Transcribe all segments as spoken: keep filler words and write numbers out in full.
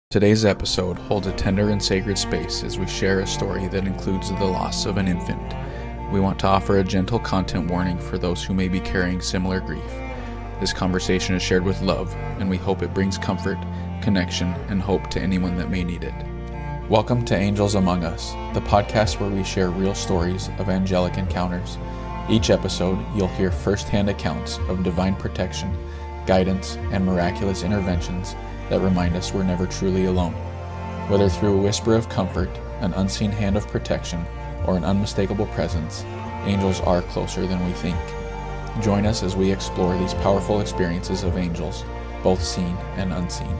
Today's episode holds a tender and sacred space as we share a story that includes the loss of an infant. We want to offer a gentle content warning for those who may be carrying similar grief. This conversation is shared with love, and we hope it brings comfort, connection, and hope to anyone that may need it. Welcome to Angels Among Us, the podcast where we share real stories of angelic encounters. Each episode, you'll hear firsthand accounts of divine protection, guidance, and miraculous interventions that remind us we're never truly alone. Whether through a whisper of comfort, an unseen hand of protection, or an unmistakable presence, angels are closer than we think. Join us as we explore these powerful experiences of angels, both seen and unseen.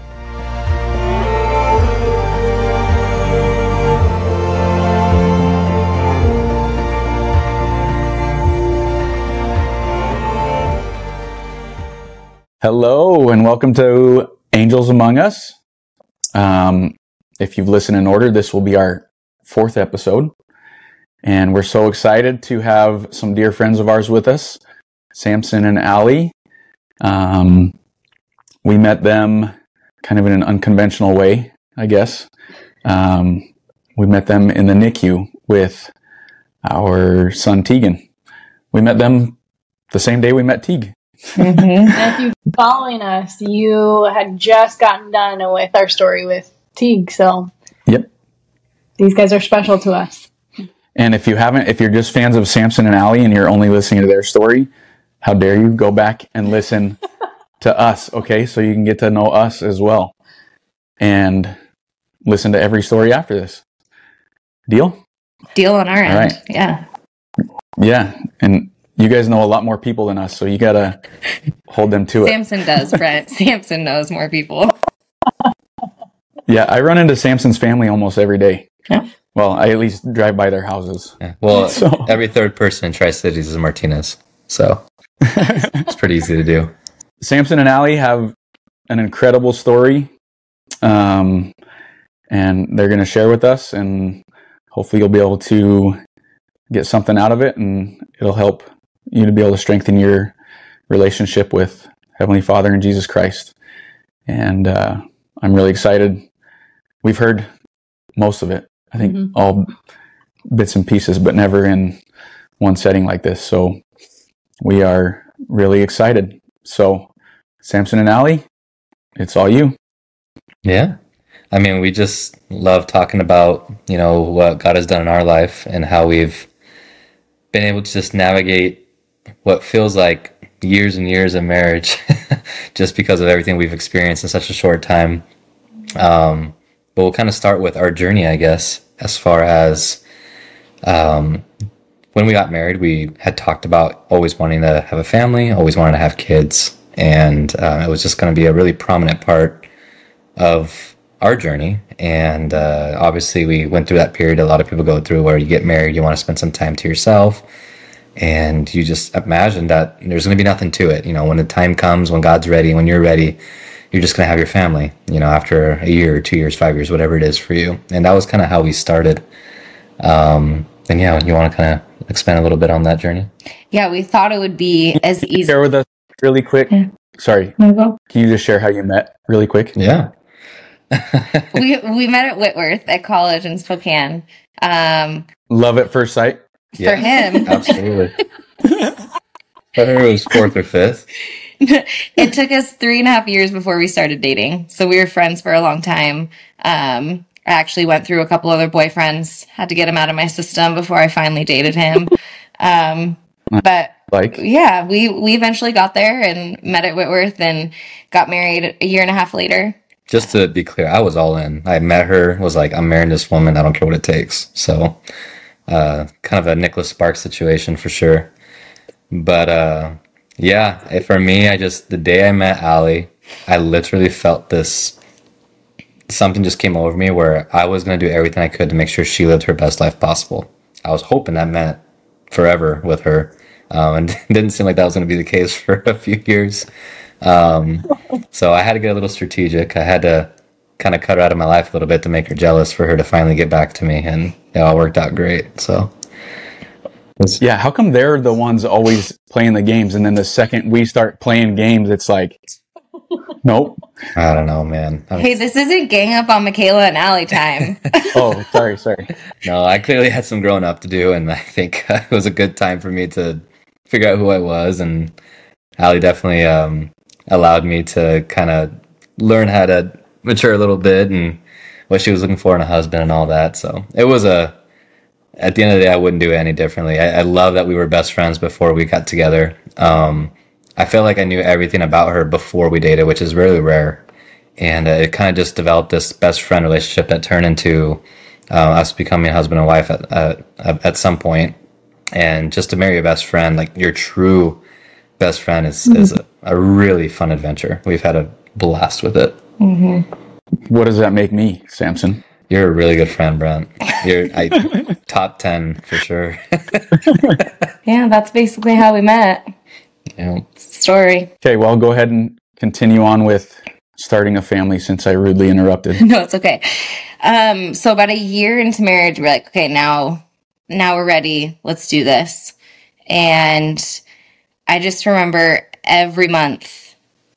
Hello, and welcome to Angels Among Us. Um, if you've listened in order, this will be our fourth episode. And we're so excited to have some dear friends of ours with us, Samson and Allie. Um, we met them kind of in an unconventional way, I guess. Um, we met them in the N I C U with our son Tegan. We met them the same day we met Teague. Mm-hmm. And if you've been following us, you had just gotten done with our story with Teague, so yep, these guys are special to us. And if you haven't, if you're just fans of Samson and Allie and you're only listening to their story, how dare you go back and listen to us, okay? So you can get to know us as well and listen to every story after this. Deal? Deal on our end. All right. Yeah. Yeah, and you guys know a lot more people than us, so you gotta hold them to it. Samson does, Brent. Samson knows more people. Yeah, I run into Samson's family almost every day. Yeah. Well, I at least drive by their houses. Yeah. Well, So- every third person in Tri-Cities is a Martinez, so it's pretty easy to do. Samson and Allie have an incredible story, um, and they're going to share with us, and hopefully you'll be able to get something out of it, and it'll help you to be able to strengthen your relationship with Heavenly Father and Jesus Christ. And uh, I'm really excited. We've heard most of it, I think, Mm-hmm. all bits and pieces, but never in one setting like this. So we are really excited. So Samson and Allie, it's all you. Yeah. I mean, we just love talking about, you know, what God has done in our life and how we've been able to just navigate what feels like years and years of marriage just because of everything we've experienced in such a short time. Um, but we'll kind of start with our journey, I guess, as far as um, when we got married, we had talked about always wanting to have a family, always wanting to have kids. And uh, it was just going to be a really prominent part of our journey. And uh, obviously we went through that period a lot of people go through where you get married, you want to spend some time to yourself, and you just imagine that there's going to be nothing to it. You know, when the time comes, when God's ready, when you're ready, you're just going to have your family, you know, after a year, two years, five years, whatever it is for you. And that was kind of how we started. Um, and yeah, you want to kind of expand a little bit on that journey? Yeah, we thought it would be as easy. Share with us really quick. Yeah. Sorry. No, Can you just share how you met really quick? Yeah. we we met at Whitworth at college in Spokane. Um, Love at first sight. For him. Absolutely. I think it was fourth or fifth. It took us three and a half years before we started dating. So we were friends for a long time. Um, I actually went through a couple other boyfriends, had to get him out of my system before I finally dated him. Um, but Like, yeah, we, we eventually got there and met at Whitworth and got married a year and a half later. Just to be clear, I was all in. I met her, was like, I'm marrying this woman. I don't care what it takes. So, uh, kind of a Nicholas Sparks situation for sure. But, uh, yeah, eh, for me, I just, the day I met Allie, I literally felt this, something just came over me where I was going to do everything I could to make sure she lived her best life possible. I was hoping that meant forever with her. Um, and it didn't seem like that was going to be the case for a few years. Um, so I had to get a little strategic. I had to kind of cut her out of my life a little bit to make her jealous for her to finally get back to me. And it all worked out great. So yeah, how come they're the ones always playing the games, and then the second we start playing games, it's like, Nope. I don't know, man. I mean, Hey, this isn't gang up on Michaela and Allie time. Oh, sorry, sorry. no, I clearly had some growing up to do, and I think it was a good time for me to figure out who I was. And Allie definitely um, allowed me to kind of learn how to mature a little bit and what she was looking for in a husband and all that. So it was a, at the end of the day, I wouldn't do it any differently. I, I love that we were best friends before we got together. Um, I feel like I knew everything about her before we dated, which is really rare. And uh, it kind of just developed this best friend relationship that turned into uh, us becoming husband and wife at, uh, at some point. And just to marry a best friend, like your true best friend, is, mm-hmm. is a, a really fun adventure. We've had a blast with it. Mm-hmm. What does that make me, Samson? You're a really good friend, Brent. You're I, top ten for sure. Yeah, that's basically how we met. Yeah. Story. Okay, well, go ahead and continue on with starting a family since I rudely interrupted. No, it's okay. Um, so about a year into marriage, we're like, okay, now, now we're ready. Let's do this. And I just remember every month,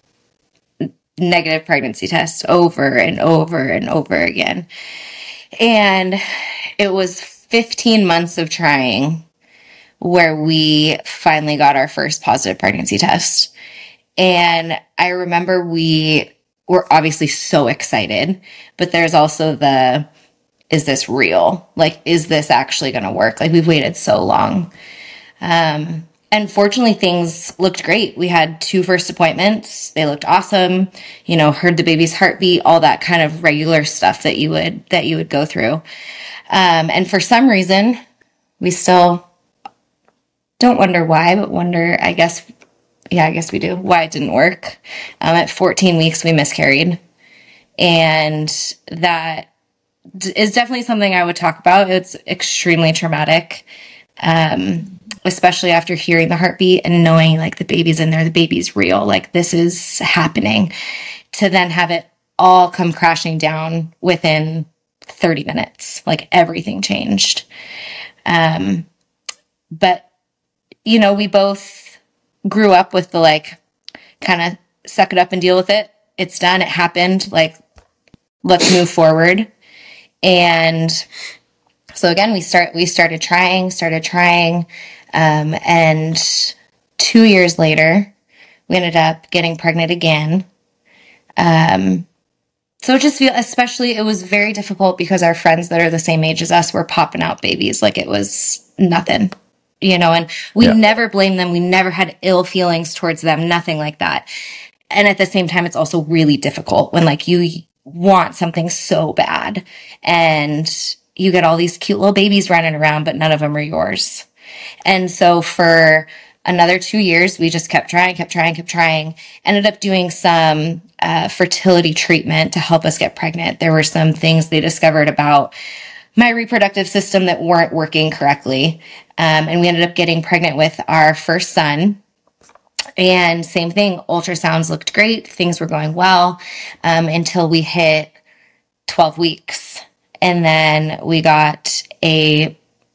negative pregnancy test over and over and over again. And it was fifteen months of trying where we finally got our first positive pregnancy test. And I remember we were obviously so excited, but there's also the, is this real? Like, is this actually going to work? Like, we've waited so long. Um, and fortunately, things looked great. We had two first appointments. They looked awesome. You know, heard the baby's heartbeat, all that kind of regular stuff that you would, that you would go through. Um, and for some reason, we still don't wonder why, but wonder, I guess, yeah, I guess we do, why it didn't work. Um, at fourteen weeks, we miscarried. And that is definitely something I would talk about. It's extremely traumatic, um, especially after hearing the heartbeat and knowing like the baby's in there, the baby's real, like this is happening. To then have it all come crashing down within thirty minutes, like everything changed. Um, but you know, we both grew up with the like, kind of suck it up and deal with it. It's done. It happened. Like, let's move forward. And so again, we start, we started trying, started trying. Um, and two years later, we ended up getting pregnant again. Um, so it just feel, especially it was very difficult because our friends that are the same age as us were popping out babies. Like it was nothing. You know, and we yeah. never blamed them. We never had ill feelings towards them, nothing like that. And at the same time, it's also really difficult when like you want something so bad and you get all these cute little babies running around, but none of them are yours. And so for another two years, we just kept trying, kept trying, kept trying, ended up doing some uh, fertility treatment to help us get pregnant. There were some things they discovered about my reproductive system that weren't working correctly. Um, and we ended up getting pregnant with our first son. And same thing, ultrasounds looked great. Things were going well um, until we hit twelve weeks. And then we got a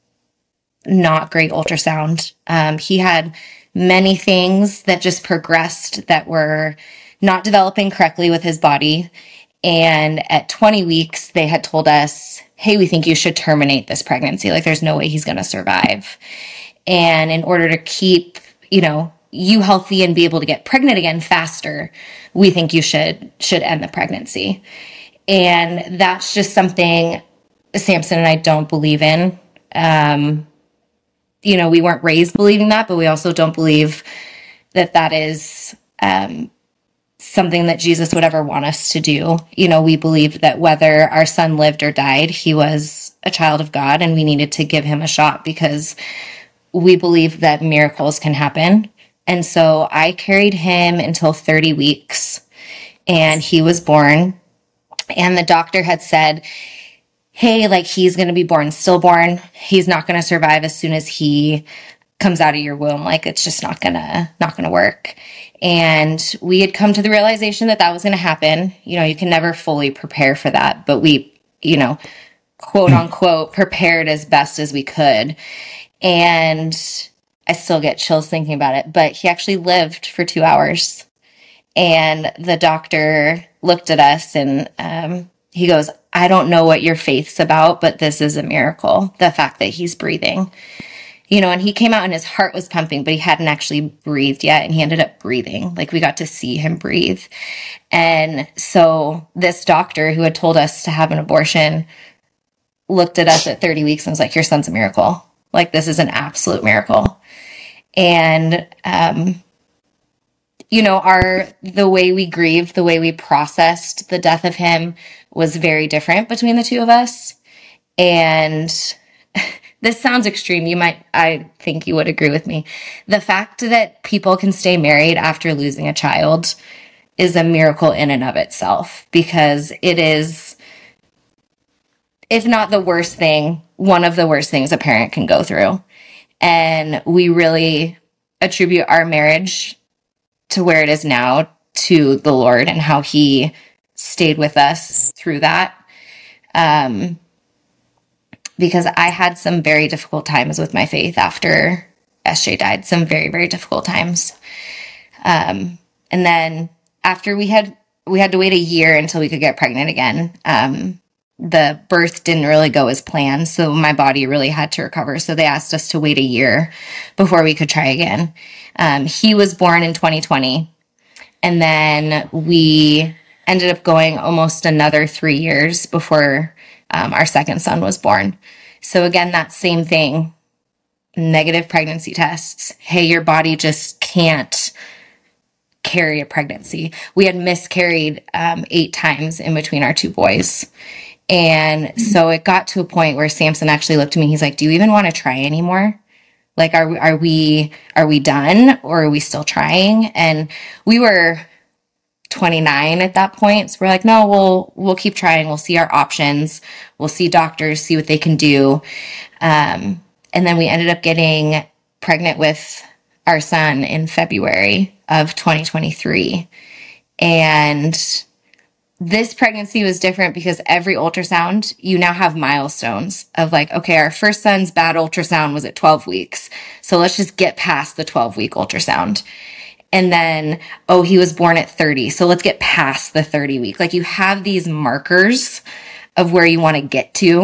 not great ultrasound. Um, he had many things that just progressed that were not developing correctly with his body. And at twenty weeks, they had told us, hey, we think you should terminate this pregnancy. Like, there's no way he's going to survive. And in order to keep, you know, you healthy and be able to get pregnant again faster, we think you should, should end the pregnancy. And that's just something Samson and I don't believe in. Um, you know, we weren't raised believing that, but we also don't believe that that is, um, something that Jesus would ever want us to do. You know, we believed that whether our son lived or died, he was a child of God and we needed to give him a shot because we believe that miracles can happen. And so I carried him until thirty weeks and he was born. And the doctor had said, hey, like he's going to be born stillborn. He's not going to survive as soon as he comes out of your womb. Like it's just not going to, not going to work. And we had come to the realization that that was going to happen. You know, you can never fully prepare for that, but we, you know, quote unquote, prepared as best as we could. And I still get chills thinking about it, but he actually lived for two hours. And the doctor looked at us and um, he goes, I don't know what your faith's about, but this is a miracle. The fact that he's breathing, you know, and he came out and his heart was pumping, but he hadn't actually breathed yet. And he ended up breathing. Like we got to see him breathe. And so this doctor who had told us to have an abortion looked at us at thirty weeks and was like, your son's a miracle. Like this is an absolute miracle. And, um, you know, our, the way we grieved, the way we processed the death of him was very different between the two of us. And this sounds extreme. You might, I think you would agree with me. The fact that people can stay married after losing a child is a miracle in and of itself, because it is, if not the worst thing, one of the worst things a parent can go through. And we really attribute our marriage to where it is now to the Lord and how he stayed with us through that. Um, because I had some very difficult times with my faith after S J died, some very, very difficult times. Um, and then after we had, we had to wait a year until we could get pregnant again. Um, the birth didn't really go as planned, so my body really had to recover. So they asked us to wait a year before we could try again. Um, he was born in twenty twenty, and then we ended up going almost another three years before um, our second son was born. So again, that same thing, negative pregnancy tests. Hey, your body just can't carry a pregnancy. We had miscarried um, eight times in between our two boys. And so it got to a point where Samson actually looked at me. He's like, do you even want to try anymore? Like, are, are we, are we done, or are we still trying? And we were twenty-nine at that point. So we're like, no, we'll, we'll keep trying. We'll see our options. We'll see doctors, see what they can do. Um, and then we ended up getting pregnant with our son in February of twenty twenty-three. And this pregnancy was different because every ultrasound, you now have milestones of like, okay, our first son's bad ultrasound was at twelve weeks. So let's just get past the twelve week ultrasound. And then, oh, he was born at thirty. So let's get past the thirty week. Like you have these markers of where you want to get to.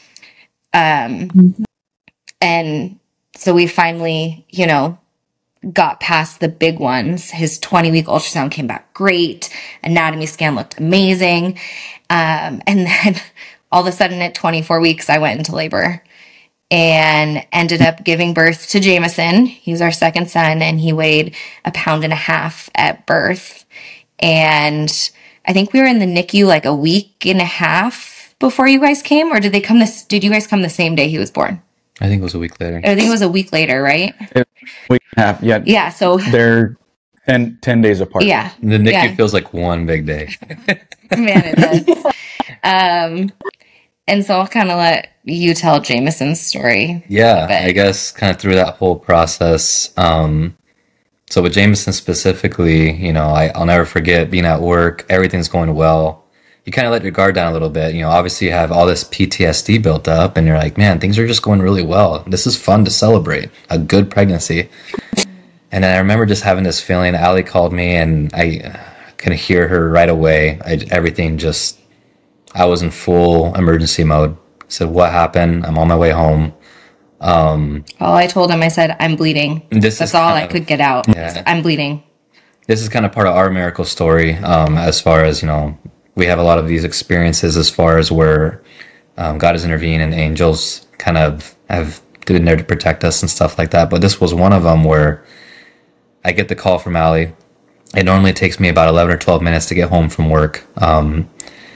Um, mm-hmm. And so we finally, you know, got past the big ones. His twenty week ultrasound came back great. Anatomy scan looked amazing. Um, and then all of a sudden at twenty-four weeks, I went into labor and ended up giving birth to Jameson. He's our second son, and he weighed a pound and a half at birth. And I think we were in the N I C U like a week and a half before you guys came, or did they come this, did you guys come the same day he was born? I think it was a week later. I think it was a week later, right? Week and a half, yeah. Yeah, so they're ten, ten days apart. Yeah. The N I C U yeah. feels like one big day. Man, it does. um, and so I'll kind of let you tell Jameson's story. Yeah, I guess kind of through that whole process. Um, so with Jameson specifically, you know, I, I'll never forget being at work. Everything's going well. You kind of let your guard down a little bit. You know, obviously you have all this P T S D built up and you're like, man, things are just going really well. This is fun to celebrate a good pregnancy. And I remember just having this feeling. Allie called me and I could hear her right away. I, everything just, I was in full emergency mode. I said, what happened? I'm on my way home. Um, all I told him, I said, I'm bleeding. This That's is all kind I of, could get out. Yeah. I'm bleeding. This is kind of part of our miracle story, um, as far as, you know, we have a lot of these experiences as far as where um, God has intervened and angels kind of have been there to protect us and stuff like that. But this was one of them where I get the call from Allie. It normally takes me about eleven or twelve minutes to get home from work. Um,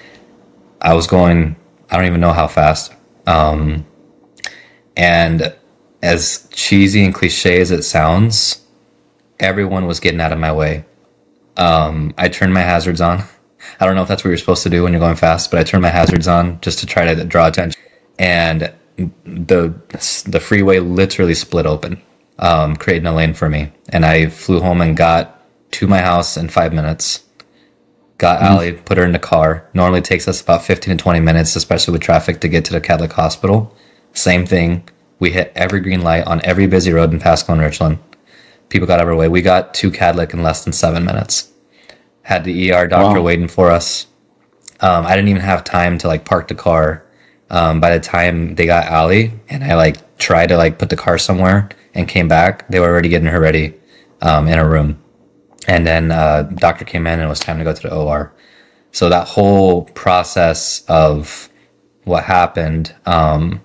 I was going, I don't even know how fast. Um, and as cheesy and cliche as it sounds, everyone was getting out of my way. Um, I turned my hazards on. I don't know if that's what you're supposed to do when you're going fast, but I turned my hazards on just to try to draw attention. And the the freeway literally split open, um, creating a lane for me. And I flew home and got to my house in five minutes. Got mm-hmm. Allie, put her in the car. Normally takes us about fifteen to twenty minutes, especially with traffic, to get to the Catholic hospital. Same thing. We hit every green light on every busy road in Pasco and Richland. People got out of our way. We got to Catholic in less than seven minutes. had the E R doctor Wow. waiting for us. Um, I didn't even have time to like park the car. Um, by the time they got Allie and I like tried to like put the car somewhere and came back, they were already getting her ready um, in a room. And then uh, doctor came in and it was time to go to the O R. So that whole process of what happened, um,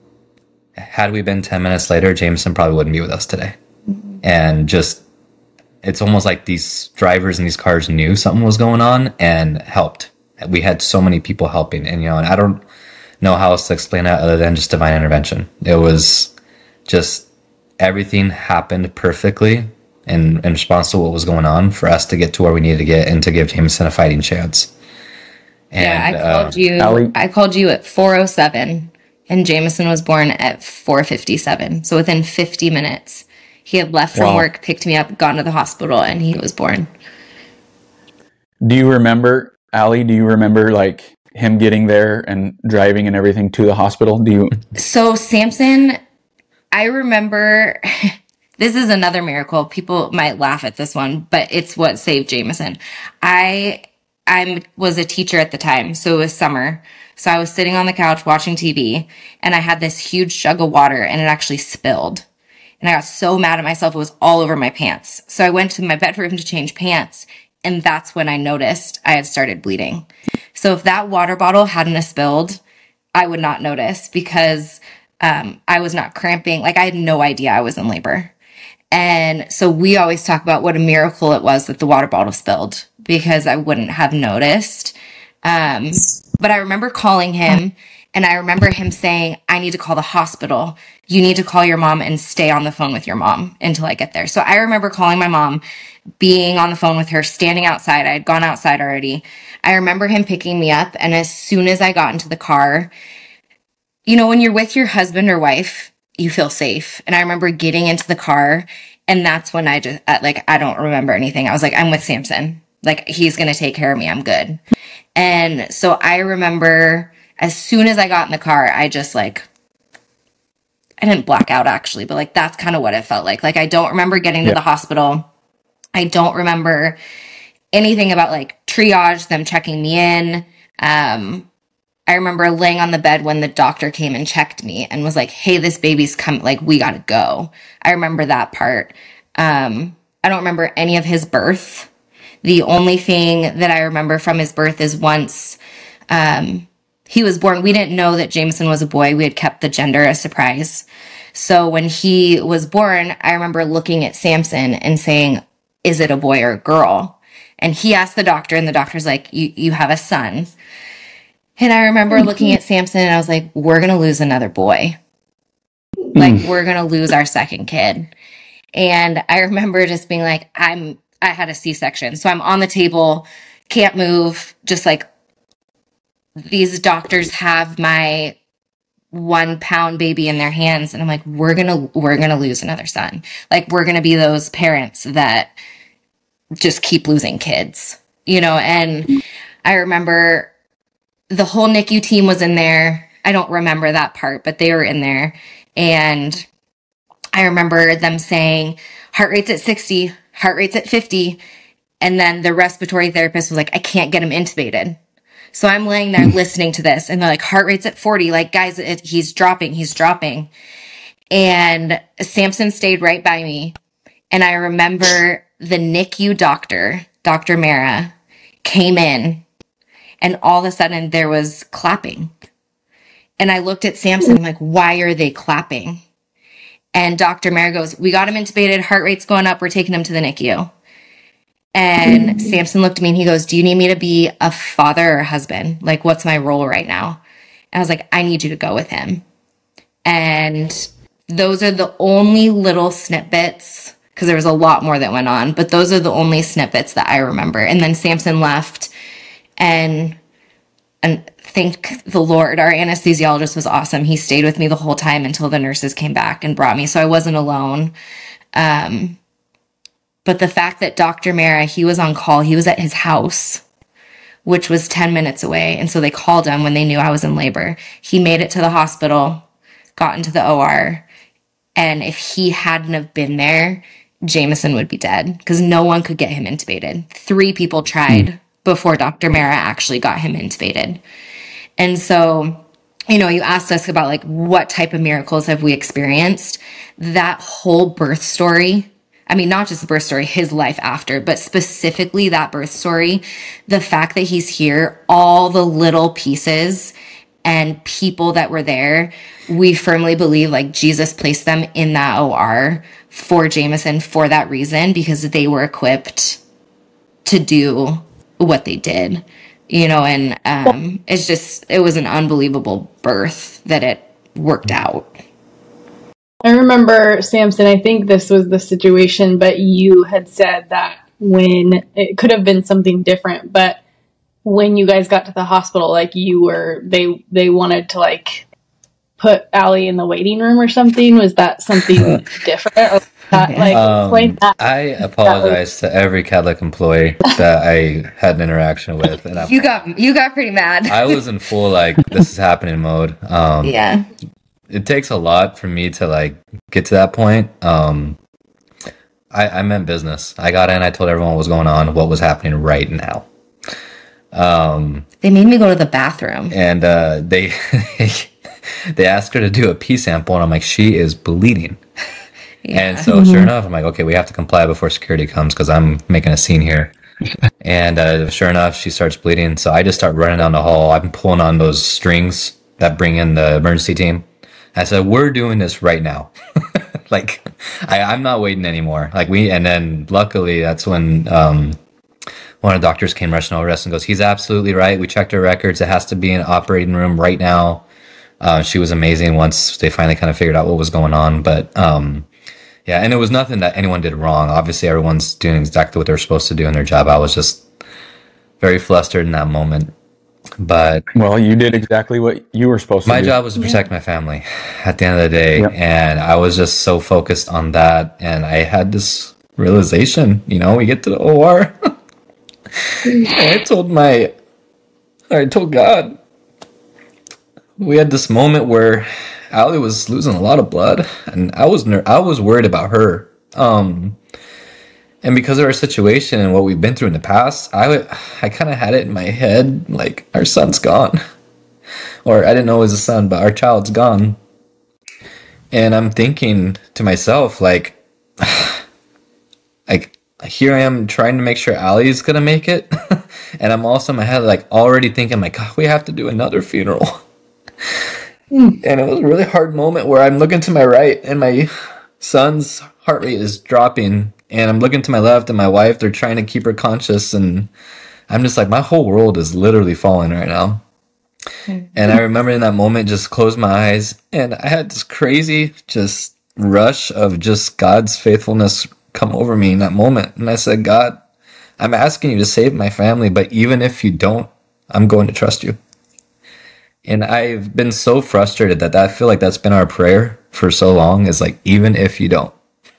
had we been ten minutes later, Jameson probably wouldn't be with us today. And just, it's almost like these drivers in these cars knew something was going on and helped. We had so many people helping, and, you know, and I don't know how else to explain that other than just divine intervention. It was just, everything happened perfectly in, in response to what was going on for us to get to where we needed to get and to give Jameson a fighting chance. And, yeah, I uh, called you. Allie? I called you at four oh seven, and Jameson was born at four fifty-seven. So within fifty minutes, he had left from Wow. work, picked me up, gone to the hospital, and he was born. Do you remember, Allie, do you remember like him getting there and driving and everything to the hospital? Do you? So Samson, I remember. This is another miracle. People might laugh at this one, but it's what saved Jameson. I I was a teacher at the time, so it was summer. So I was sitting on the couch watching T V, and I had this huge jug of water, and it actually spilled. And I got so mad at myself, it was all over my pants. So I went to my bedroom to change pants, and that's when I noticed I had started bleeding. So if that water bottle hadn't have spilled, I would not notice because um, I was not cramping. Like, I had no idea I was in labor. And so we always talk about what a miracle it was that the water bottle spilled because I wouldn't have noticed. Um, but I remember calling him, and I remember him saying, I need to call the hospital. You need to call your mom and stay on the phone with your mom until I get there. So I remember calling my mom, being on the phone with her, standing outside. I had gone outside already. I remember him picking me up. And as soon as I got into the car, you know, when you're with your husband or wife, you feel safe. And I remember getting into the car, and that's when I just, like, I don't remember anything. I was like, I'm with Samson. Like, he's going to take care of me. I'm good. And so I remember as soon as I got in the car, I just like, I didn't black out actually, but like, that's kind of what it felt like. Like, I don't remember getting to Yeah. the hospital. I don't remember anything about like triage, them checking me in. Um, I remember laying on the bed when the doctor came and checked me and was like, hey, this baby's coming. Like, we got to go. I remember that part. Um, I don't remember any of his birth. The only thing that I remember from his birth is once um, he was born, we didn't know that Jameson was a boy. We had kept the gender a surprise. So when he was born, I remember looking at Samson and saying, is it a boy or a girl? And he asked the doctor, and the doctor's like, you, you have a son. And I remember looking at Samson, and I was like, we're going to lose another boy. Like, we're going to lose our second kid. And I remember just being like, I'm, I had a C-section. So I'm on the table, can't move, just like, these doctors have my one pound baby in their hands. And I'm like, we're going to, we're going to lose another son. Like, we're going to be those parents that just keep losing kids, you know? And I remember the whole N I C U team was in there. I don't remember that part, but they were in there. And I remember them saying, heart rate's at sixty, heart rate's at fifty. And then the respiratory therapist was like, I can't get him intubated. So I'm laying there listening to this, and they're like, heart rate's at forty. Like, guys, it, he's dropping, he's dropping. And Samson stayed right by me. And I remember the N I C U doctor, Doctor Mara, came in, and all of a sudden there was clapping. And I looked at Samson, I'm like, why are they clapping? And Doctor Mara goes, we got him intubated, heart rate's going up, we're taking him to the N I C U. And Samson looked at me and he goes, do you need me to be a father or a husband? Like, what's my role right now? And I was like, I need you to go with him. And those are the only little snippets, because there was a lot more that went on, but those are the only snippets that I remember. And then Samson left, and and thank the Lord, our anesthesiologist was awesome. He stayed with me the whole time until the nurses came back and brought me, so I wasn't alone. Um, but the fact that Doctor Mara, he was on call, he was at his house, which was ten minutes away, and so they called him when they knew I was in labor. He made it to the hospital, got into the O R, and if he hadn't have been there, Jameson would be dead because no one could get him intubated. Three people tried mm. before Doctor Mara actually got him intubated. And so, you know, you asked us about like what type of miracles have we experienced. That whole birth story, I mean, not just the birth story, his life after, but specifically that birth story, the fact that he's here, all the little pieces and people that were there, we firmly believe like Jesus placed them in that O R for Jameson for that reason, because they were equipped to do what they did, you know, and um, it's just, it was an unbelievable birth that it worked out. I remember, Samson, I think this was the situation, but you had said that when it could have been something different, but when you guys got to the hospital, like you were, they, they wanted to like put Allie in the waiting room or something. Was that something different? Or that, like, um, explain that. I apologize to every Catholic employee that I had an interaction with. And I, you got, you got pretty mad. I was in full, like, this is happening mode. Um, yeah. It takes a lot for me to like get to that point. Um, I, I meant business. I got in, I told everyone what was going on, what was happening right now. Um, they made me go to the bathroom, and uh, they they asked her to do a pee sample, and I'm like, she is bleeding. Yeah. And so, mm-hmm. sure enough, I'm like, okay, we have to comply before security comes because I'm making a scene here. And uh, sure enough, she starts bleeding. So I just start running down the hall. I'm pulling on those strings that bring in the emergency team. I said, we're doing this right now. Like, I, I'm not waiting anymore. Like, we, and then luckily, that's when um, one of the doctors came rushing over us and goes, he's absolutely right. We checked her records. It has to be in an operating room right now. Uh, she was amazing once they finally kind of figured out what was going on. But, um, yeah, and it was nothing that anyone did wrong. Obviously, everyone's doing exactly what they're supposed to do in their job. I was just very flustered in that moment. But well, you did exactly what you were supposed to my do. job was to protect yeah. my family at the end of the day. Yep. And I was just so focused on that. And I had this realization, you know, we get to the O R. And I told my, I told God, we had this moment where Allie was losing a lot of blood, and I was ner- I was worried about her. Um, and because of our situation and what we've been through in the past, I w- I kind of had it in my head like our son's gone, or I didn't know it was a son, but our child's gone. And I'm thinking to myself like, like here I am trying to make sure Allie's gonna make it, and I'm also in my head like already thinking like, God, we have to do another funeral. And it was a really hard moment where I'm looking to my right and my son's heart rate is dropping, and I'm looking to my left and my wife, they're trying to keep her conscious, and I'm just like, my whole world is literally falling right now. And I remember in that moment just closed my eyes, and I had this crazy just rush of just God's faithfulness come over me in that moment. And I said, God, I'm asking you to save my family, but even if you don't, I'm going to trust you. And I've been so frustrated that, that I feel like that's been our prayer for so long, is like, even if you don't.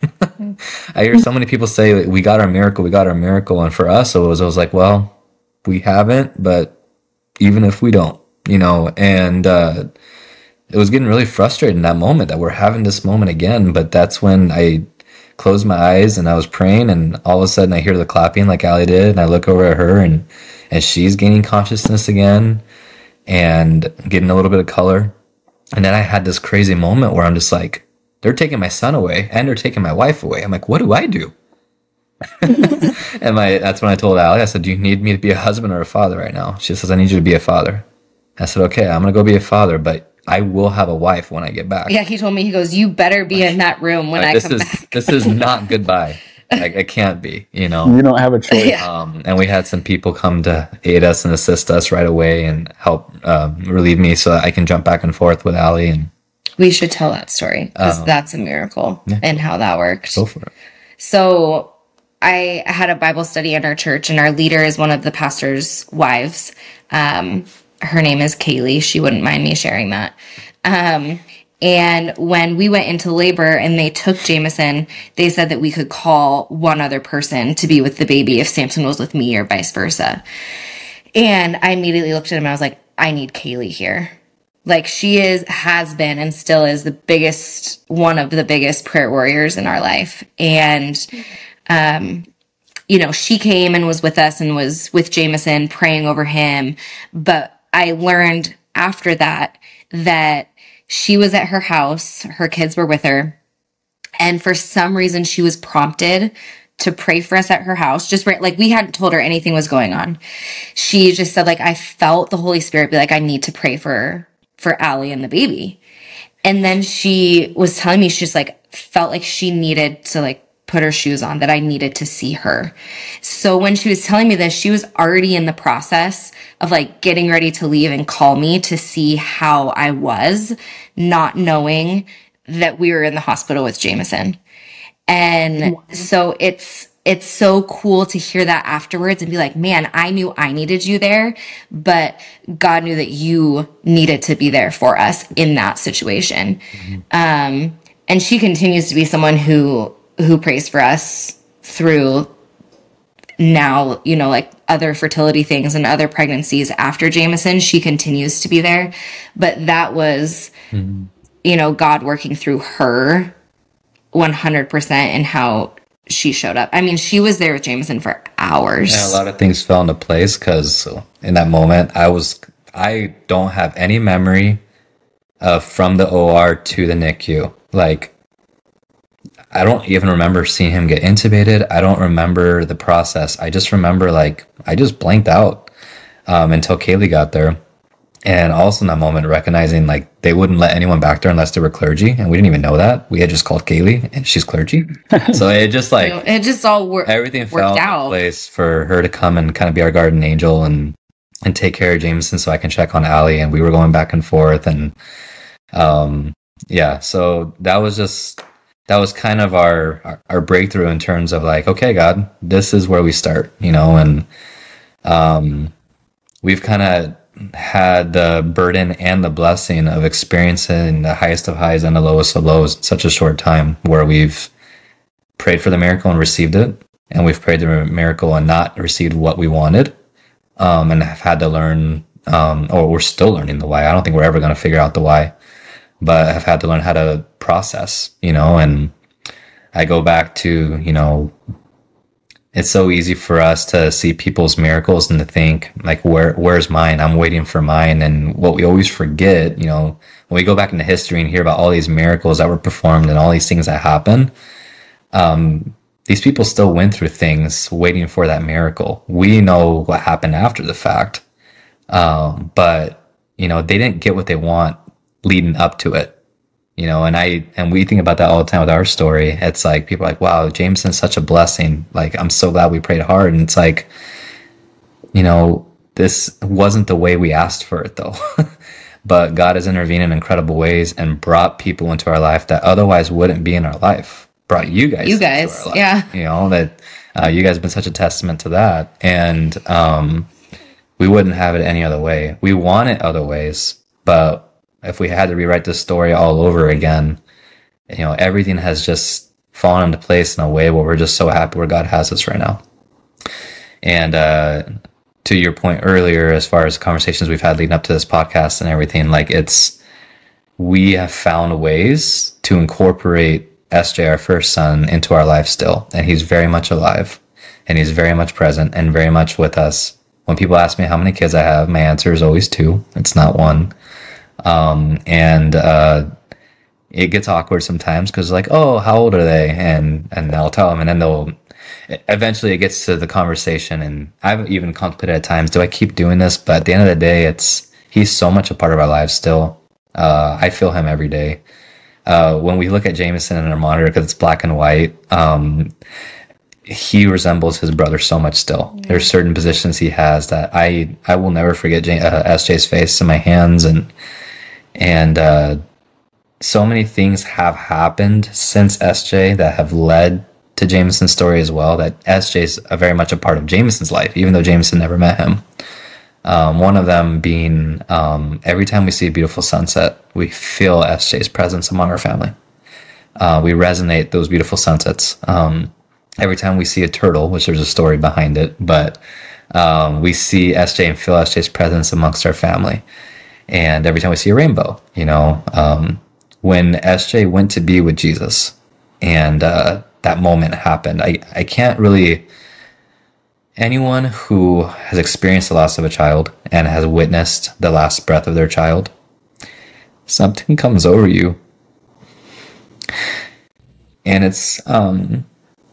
I hear so many people say, like, we got our miracle, we got our miracle. And for us, it was, it was like, well, we haven't, but even if we don't, you know, and uh, it was getting really frustrated in that moment that we're having this moment again. But that's when I closed my eyes and I was praying, and all of a sudden I hear the clapping like Allie did. And I look over at her, and, and she's gaining consciousness again and getting a little bit of color. And then I had this crazy moment where I'm just like, they're taking my son away and they're taking my wife away. I'm like, what do I do? And my that's when I told Allie, I said, do you need me to be a husband or a father right now? She says, I need you to be a father. I said, okay, I'm going to go be a father, but I will have a wife when I get back. Yeah, he told me, he goes, you better be in that room when like, I this come is, back. This is not goodbye. Like, it can't be, you know. You don't have a choice. Yeah. Um, and we had some people come to aid us and assist us right away and help um, relieve me so that I can jump back and forth with Allie. And we should tell that story because um, that's a miracle yeah. and how that worked. Go for it. So I had a Bible study in our church, and our leader is one of the pastor's wives. Um, her name is Kaylee. She wouldn't mind me sharing that. Um, And when we went into labor and they took Jameson, they said that we could call one other person to be with the baby if Samson was with me or vice versa. And I immediately looked at him and I was like, I need Kaylee here. Like she is, has been, and still is the biggest, one of the biggest prayer warriors in our life. And, um, you know, she came and was with us and was with Jameson praying over him. But I learned after that, that she was at her house, her kids were with her. And for some reason she was prompted to pray for us at her house. Just right, like we hadn't told her anything was going on. She just said like, I felt the Holy Spirit be like, I need to pray for, for Allie and the baby. And then she was telling me, she just like felt like she needed to like put her shoes on, that I needed to see her. So when she was telling me this, she was already in the process of like getting ready to leave and call me to see how I was, not knowing that we were in the hospital with Jameson. And wow. So it's, it's so cool to hear that afterwards and be like, man, I knew I needed you there, but God knew that you needed to be there for us in that situation. Mm-hmm. Um, and she continues to be someone who, who prays for us through now, you know, like other fertility things and other pregnancies after Jameson. She continues to be there, but that was, mm-hmm. you know, God working through her one hundred percent and how she showed up. I mean, she was there with Jameson for hours. Yeah, a lot of things fell into place because in that moment, I was, I don't have any memory of from the O R to the N I C U. Like, I don't even remember seeing him get intubated. I don't remember the process. I just remember, like, I just blanked out um, until Kaylee got there. And also in that moment, recognizing, like, they wouldn't let anyone back there unless they were clergy. And we didn't even know that. We had just called Kaylee, and she's clergy. So it just, like... it just all wor- everything worked fell out. into place for her to come and kind of be our guardian angel and, and take care of Jameson so I can check on Allie. And we were going back and forth. And, um, yeah, so that was just... that was kind of our, our, our breakthrough in terms of like, okay, God, this is where we start, you know, and um, we've kind of had the burden and the blessing of experiencing the highest of highs and the lowest of lows in such a short time, where we've prayed for the miracle and received it, and we've prayed the miracle and not received what we wanted, um, and have had to learn, um, or we're still learning the why. I don't think we're ever going to figure out the why, but have had to learn how to process, you know. And I go back to, you know, it's so easy for us to see people's miracles and to think like, where, where's mine? I'm waiting for mine. And what we always forget, you know, when we go back into history and hear about all these miracles that were performed and all these things that happened, um, these people still went through things waiting for that miracle. We know what happened after the fact. Um, but you know, they didn't get what they want leading up to it. You know, and I, and we think about that all the time with our story. It's like, people are like, wow, Jameson's such a blessing. Like, I'm so glad we prayed hard. And it's like, you know, this wasn't the way we asked for it though. But God has intervened in incredible ways and brought people into our life that otherwise wouldn't be in our life. Brought you guys, you guys, into our life, yeah. You know, that uh, you guys have been such a testament to that. And um, we wouldn't have it any other way. We want it other ways, but if we had to rewrite this story all over again, you know, everything has just fallen into place in a way where we're just so happy where God has us right now. And uh, to your point earlier, as far as conversations we've had leading up to this podcast and everything, like it's, we have found ways to incorporate S J, our first son, into our life still. And he's very much alive, and he's very much present and very much with us. When people ask me how many kids I have, my answer is always two. It's not one. Um, and, uh, it gets awkward sometimes because like, oh, how old are they? And, and I'll tell them, and then they'll, eventually it gets to the conversation, and I've even contemplated at times, do I keep doing this? But at the end of the day, it's, he's so much a part of our lives still. Uh, I feel him every day. Uh, when we look at Jameson in our monitor, because it's black and white, um, he resembles his brother so much still. Yeah. There's certain positions he has that I, I will never forget J- uh, S J's face in my hands, and, And uh, so many things have happened since S J that have led to Jameson's story as well, that S J's a very much a part of Jameson's life, even though Jameson never met him. Um, one of them being um, every time we see a beautiful sunset, we feel S J's presence among our family. Uh, we resonate those beautiful sunsets. Um, every time we see a turtle, which there's a story behind it, but um, we see S J and feel S J's presence amongst our family. And every time we see a rainbow, you know, um, when S J went to be with Jesus and uh, that moment happened, I, I can't really, anyone who has experienced the loss of a child and has witnessed the last breath of their child, something comes over you. And it's, um,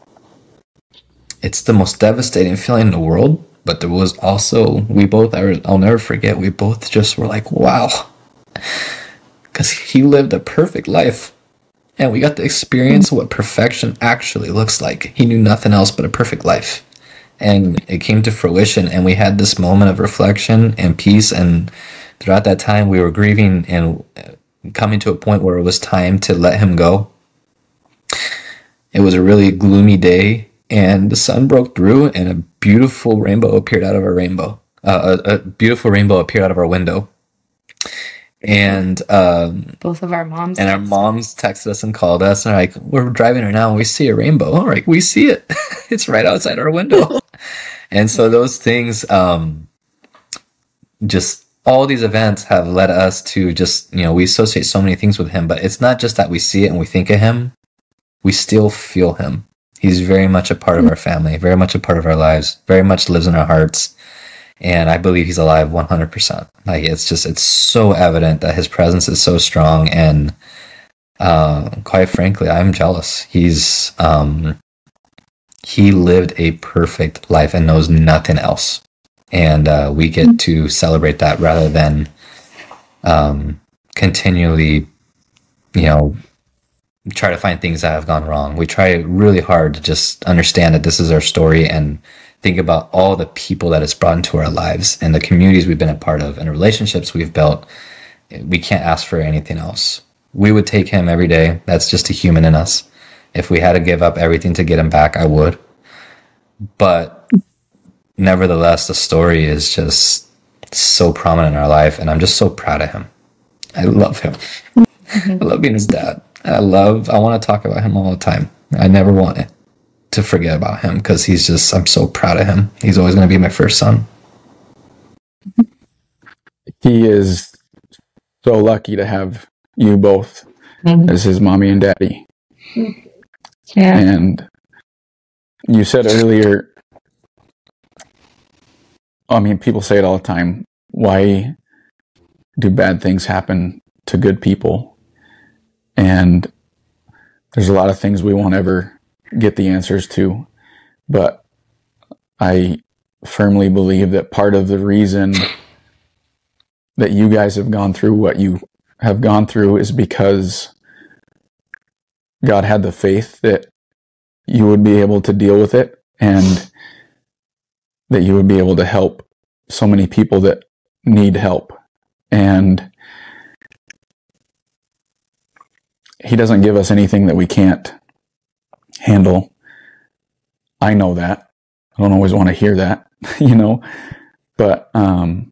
it's the most devastating feeling in the world. But there was also, we both, I'll never forget, we both just were like, wow. Because he lived a perfect life. And we got to experience what perfection actually looks like. He knew nothing else but a perfect life. And it came to fruition, and we had this moment of reflection and peace. And throughout that time, we were grieving and coming to a point where it was time to let him go. It was a really gloomy day. And the sun broke through, and a beautiful rainbow appeared out of our rainbow. Uh, a, a beautiful rainbow appeared out of our window. And um, Both of our moms. and our moms texted us and called us, and are like, we're driving right now, and we see a rainbow. All right, we see it. It's right outside our window. And so those things, um, just all these events have led us to just, you know, we associate so many things with him, but it's not just that we see it and we think of him. We still feel him. He's very much a part of our family, very much a part of our lives, very much lives in our hearts. And I believe he's alive one hundred percent. Like, it's just, it's so evident that his presence is so strong. And uh, quite frankly, I'm jealous. He's, um, he lived a perfect life and knows nothing else. And uh, we get to celebrate that rather than um, continually, you know, try to find things that have gone wrong. We try really hard to just understand that this is our story and think about all the people that it's brought into our lives and the communities we've been a part of and the relationships we've built. We can't ask for anything else. We would take him every day. That's just a human in us. If we had to give up everything to get him back, I would. But nevertheless, the story is just so prominent in our life, and I'm just so proud of him. I love him. I love being his dad. I love, I want to talk about him all the time. I never want to forget about him because he's just, I'm so proud of him. He's always going to be my first son. He is so lucky to have you both Mhm. as his mommy and daddy. Yeah. And you said earlier, I mean, people say it all the time. Why do bad things happen to good people? And there's a lot of things we won't ever get the answers to. But I firmly believe that part of the reason that you guys have gone through what you have gone through is because God had the faith that you would be able to deal with it and that you would be able to help so many people that need help. And he doesn't give us anything that we can't handle. I know that. I don't always want to hear that, you know, but um,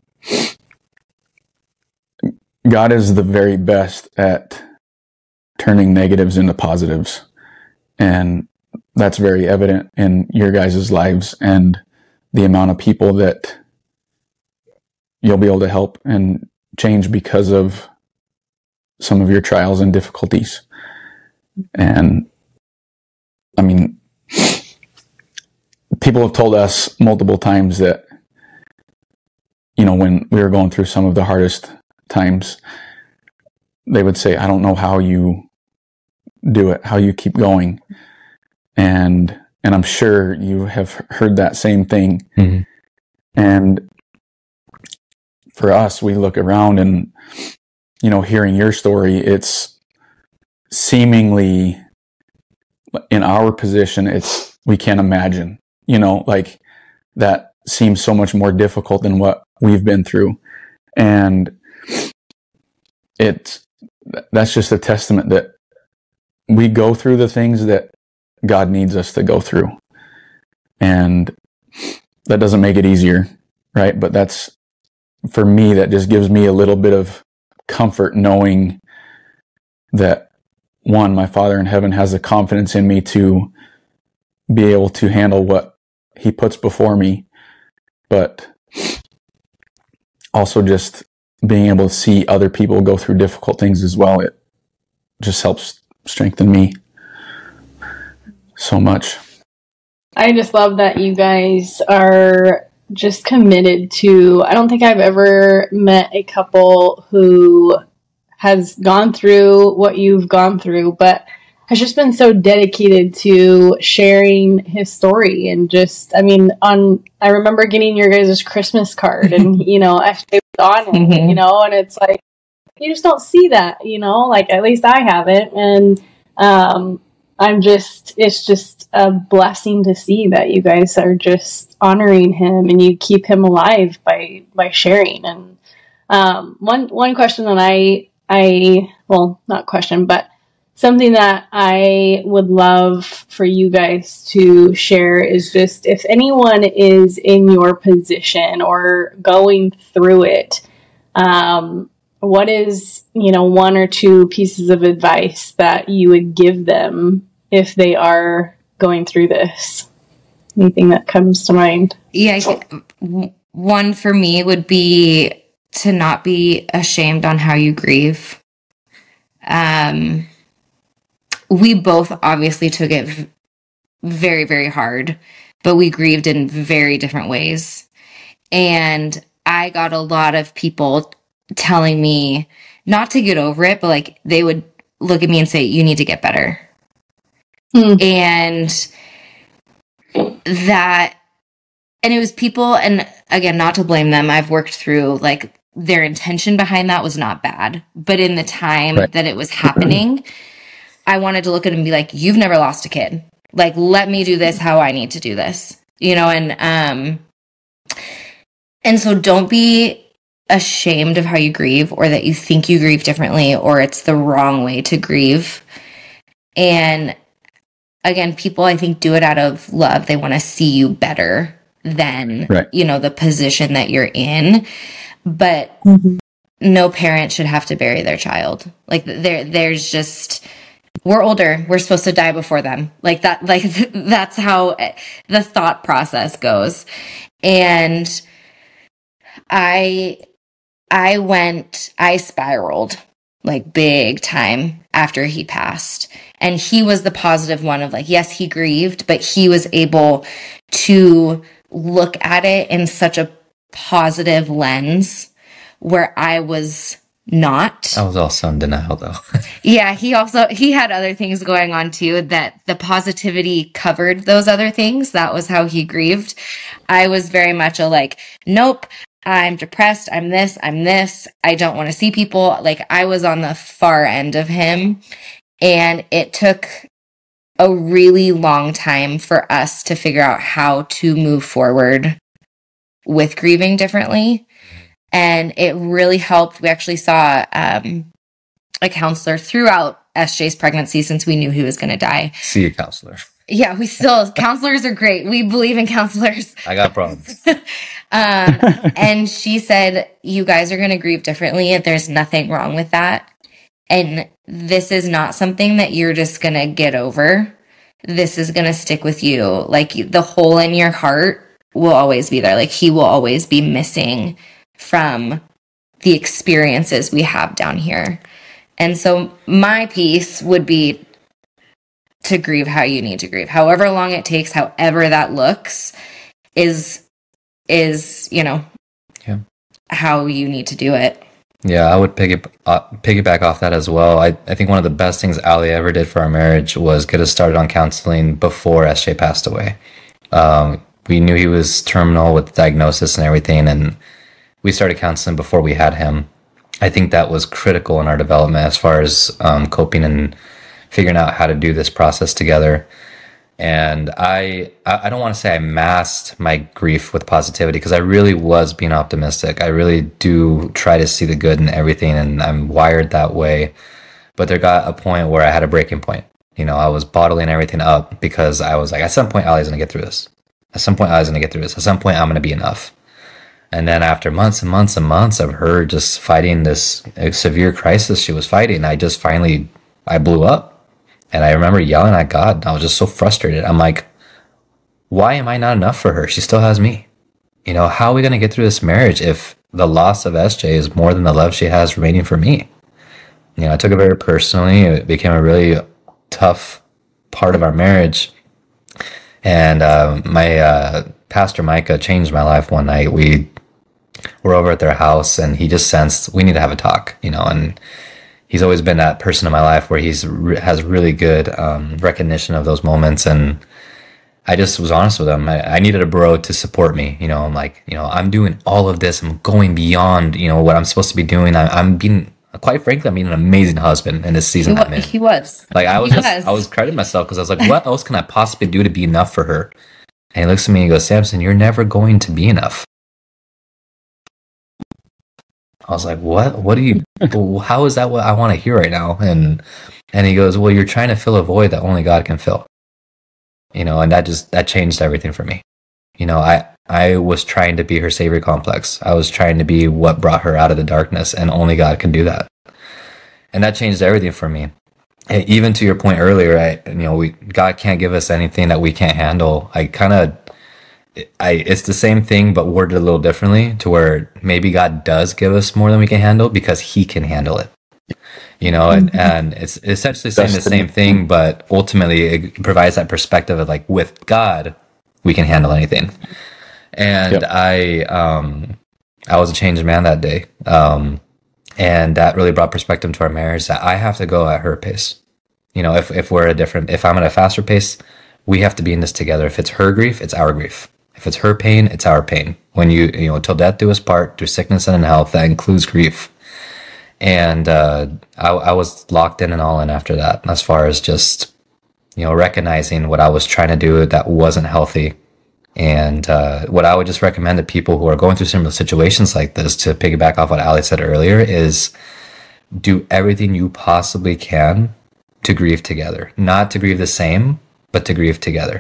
God is the very best at turning negatives into positives. And that's very evident in your guys' lives and the amount of people that you'll be able to help and change because of some of your trials and difficulties. And I mean, people have told us multiple times that, you know, when we were going through some of the hardest times, they would say, I don't know how you do it, how you keep going. And, and I'm sure you have heard that same thing. Mm-hmm. And for us, we look around and, you know, hearing your story, it's seemingly in our position, it's, we can't imagine, you know, like that seems so much more difficult than what we've been through. And it's, that's just a testament that we go through the things that God needs us to go through. And that doesn't make it easier, right? But that's, for me, that just gives me a little bit of comfort knowing that, one, my Father in heaven has the confidence in me to be able to handle what he puts before me, but also just being able to see other people go through difficult things as well, it just helps strengthen me so much. I just love that you guys are just committed to, I don't think I've ever met a couple who has gone through what you've gone through, but has just been so dedicated to sharing his story. And just, I mean, on, I remember getting your guys' Christmas card and, you know, F J was on it, Mhm. you know, and it's like, you just don't see that, you know, like at least I haven't. And, um, I'm just, it's just a blessing to see that you guys are just honoring him and you keep him alive by, by sharing. And, um, one, one question that I, I, well, not question, but something that I would love for you guys to share is just if anyone is in your position or going through it, um, what is, you know, one or two pieces of advice that you would give them if they are going through this? Anything that comes to mind? Yeah, I think w- one for me would be to not be ashamed on how you grieve. Um, we both obviously took it v- very, very hard, but we grieved in very different ways. And I got a lot of people telling me not to get over it, but like they would look at me and say, you need to get better. Hmm. And that, and it was people, and again, not to blame them, I've worked through like their intention behind that was not bad, but in the time Right. that it was happening, I wanted to look at him and be like, you've never lost a kid. Like, let me do this how I need to do this, you know? And, um, and so don't be ashamed of how you grieve or that you think you grieve differently or it's the wrong way to grieve. And again, people, I think, do it out of love. They want to see you better than, Right. you know, the position that you're in. But Mm-hmm. no parent should have to bury their child. Like there, there's just, we're older. We're supposed to die before them. Like that, like that's how the thought process goes. And I, I went, I spiraled like big time after he passed. And he was the positive one of like, yes, he grieved, but he was able to look at it in such a positive lens where I was not. I was also in denial though. Yeah, he also, he had other things going on too, that the positivity covered those other things. That was how he grieved. I was very much a like, nope, I'm depressed. I'm this, I'm this. I don't want to see people. Like I was on the far end of him. And it took a really long time for us to figure out how to move forward with grieving differently. And it really helped. We actually saw um, a counselor throughout S J's pregnancy since we knew he was going to die. See a counselor. Yeah, we still, counselors are great. We believe in counselors. I got problems. um, and she said, you guys are going to grieve differently. And there's nothing wrong with that. And this is not something that you're just going to get over. This is going to stick with you. Like the hole in your heart will always be there. Like he will always be missing from the experiences we have down here. And so my piece would be to grieve how you need to grieve. However long it takes, however that looks is, is, you know, Yeah. how you need to do it. Yeah, I would pick it, uh, piggyback off that as well. I, I think one of the best things Ali ever did for our marriage was get us started on counseling before S J passed away. Um, we knew he was terminal with the diagnosis and everything, and we started counseling before we had him. I think that was critical in our development as far as um, coping and figuring out how to do this process together. And I, I don't want to say I masked my grief with positivity because I really was being optimistic. I really do try to see the good in everything, and I'm wired that way. But there got a point where I had a breaking point. You know, I was bottling everything up because I was like, at some point, Ali's going to get through this. At some point, Ali's going to get through this. At some point, I'm going to be enough. And then after months and months and months of her just fighting this severe crisis she was fighting, I just finally, I blew up. And I remember yelling at God. I was just so frustrated. I'm like, why am I not enough for her? She still has me. you know, how are we going to get through this marriage if the loss of S J is more than the love she has remaining for me? You know, I took it very personally. It became a really tough part of our marriage. And uh, my uh, pastor Micah changed my life one night. We were over at their house, and he just sensed we need to have a talk, you know, and he's always been that person in my life where he's re- has really good um, recognition of those moments. And I just was honest with him. I, I needed a bro to support me. You know, I'm like, you know, I'm doing all of this. I'm going beyond, you know, what I'm supposed to be doing. I, I'm being, quite frankly, I'm being an amazing husband in this season. He, I'm wa- in. he was. Like I was, He just, was. I was crediting myself because I was like, what else can I possibly do to be enough for her? And he looks at me and he goes, Samson, you're never going to be enough. I was like, what? What do you, how is that what I want to hear right now? And, and he goes, well, you're trying to fill a void that only God can fill. You know, and that just, that changed everything for me. You know, I, I was trying to be her savior complex. I was trying to be what brought her out of the darkness, and only God can do that. And that changed everything for me. And even to your point earlier, I, you know, we, God can't give us anything that we can't handle. I kind of, I, it's the same thing, but worded a little differently to where maybe God does give us more than we can handle because he can handle it, you know, and, and it's essentially saying the same thing, but ultimately it provides that perspective of like, with God, we can handle anything. And yep. I, um, I was a changed man that day. Um, and that really brought perspective to our marriage that I have to go at her pace. You know, if, if we're at a different, if I'm at a faster pace, we have to be in this together. If it's her grief, it's our grief. If it's her pain, it's our pain. When you, you know, till death do us part, through sickness and in health, that includes grief. And uh, I, I was locked in and all in after that, as far as just, you know, recognizing what I was trying to do that wasn't healthy. And uh, what I would just recommend to people who are going through similar situations like this, to piggyback off what Ali said earlier, is do everything you possibly can to grieve together. Not to grieve the same, but to grieve together.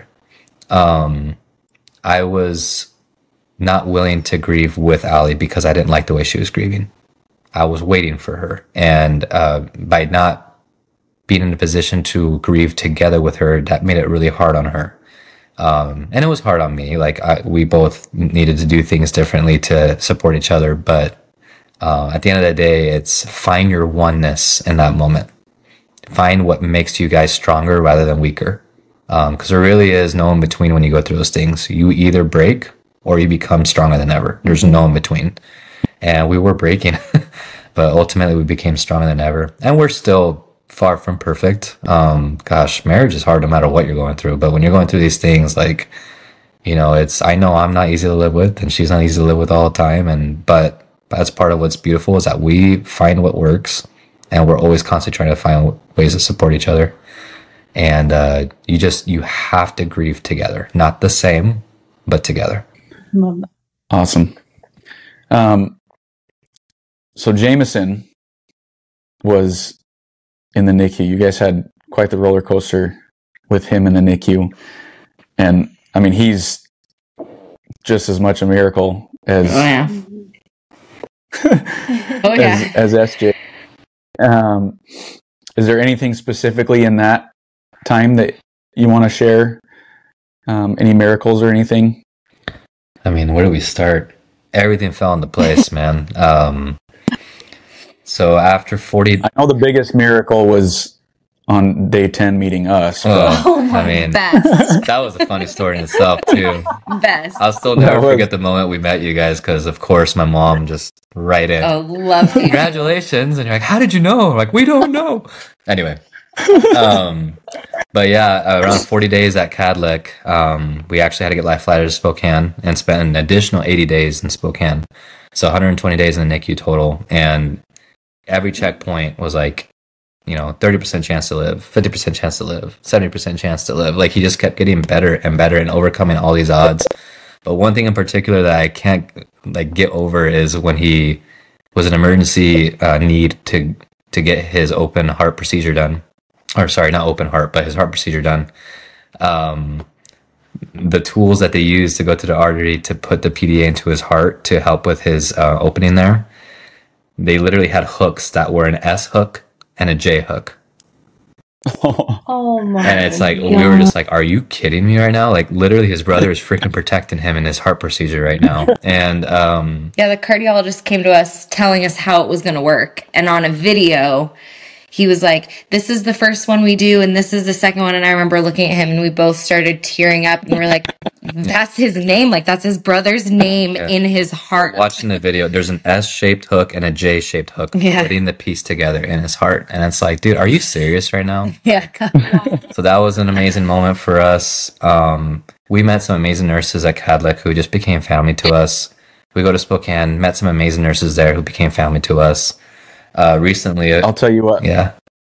Um, I was not willing to grieve with Ali because I didn't like the way she was grieving. I was waiting for her. And uh, by not being in a position to grieve together with her, that made it really hard on her. Um, and it was hard on me. Like I, we both needed to do things differently to support each other. But uh, at the end of the day, it's find your oneness in that moment. Find what makes you guys stronger rather than weaker. Because um, there really is no in between when you go through those things. You either break or you become stronger than ever. There's no in between. And we were breaking, but ultimately we became stronger than ever. And we're still far from perfect. Um, gosh, marriage is hard no matter what you're going through. But when you're going through these things, like, you know, it's, I know I'm not easy to live with, and she's not easy to live with all the time. And, but that's part of what's beautiful, is that we find what works, and we're always constantly trying to find ways to support each other. And uh, you just, you have to grieve together. Not the same, but together. Love that. Awesome. Um, so Jameson was in the N I C U. You guys had quite the roller coaster with him in the N I C U. And, I mean, he's just as much a miracle as, Oh, yeah. oh, yeah. as, as S J. Um, is there anything specifically in that time that you want to share? Um, any miracles or anything? I mean, where do we start? Everything fell into place, man. Um, so after forty, I know the biggest miracle was on day ten meeting us. oh, Oh, my I mean, best. that was a funny story in itself too. Best. I'll still never That was- forget the moment we met you guys, because of course my mom just right in. Oh, love you. Congratulations. And you're like, how did you know? I'm like, we don't know. Anyway. um, but yeah, around forty days at Cadlick, um, we actually had to get life flighted to Spokane and spent an additional eighty days in Spokane. So one hundred twenty days in the N I C U total. And every checkpoint was like, you know, thirty percent chance to live, fifty percent chance to live, seventy percent chance to live. Like, he just kept getting better and better and overcoming all these odds. But one thing in particular that I can't like get over is when he was an emergency uh, need to to get his open heart procedure done. Or sorry, not open heart, but his heart procedure done. Um, the tools that they used to go to the artery to put the P D A into his heart to help with his uh, opening there, they literally had hooks that were an S hook and a J hook. Oh my And it's like, God. we were just like, are you kidding me right now? Like, literally, his brother is freaking protecting him in his heart procedure right now. And, um, Yeah, the cardiologist came to us telling us how it was going to work. And on a video, he was like, this is the first one we do, and this is the second one. And I remember looking at him, and we both started tearing up, and we're like, that's his name. Like, that's his brother's name Yeah. in his heart. watching the video, there's an S-shaped hook and a J-shaped hook, Yeah. putting the piece together in his heart. And it's like, dude, are you serious right now? Yeah. So that was an amazing moment for us. Um, we met some amazing nurses at Cadlick who just became family to us. We go to Spokane, met some amazing nurses there who became family to us. Uh, recently, uh, I'll tell you what. yeah,